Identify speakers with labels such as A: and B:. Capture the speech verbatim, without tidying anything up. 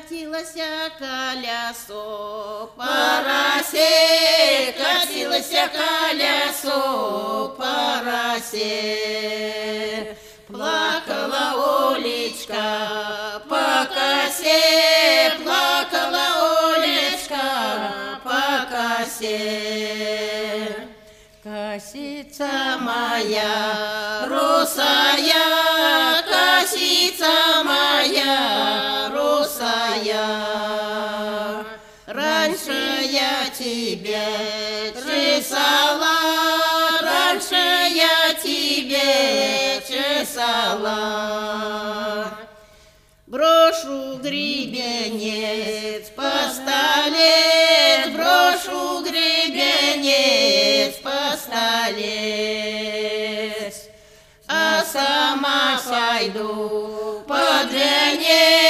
A: катилось колесо по росе, катилось колесо по росе. Плакала Олечка по косе, плакала Олечка по косе. Косица моя русая, косица моя русая, раньше я тебе чесала, раньше я тебе чесала. Брошу гребенец по столе, брошу гребенец по столе, а сама сойду под венец.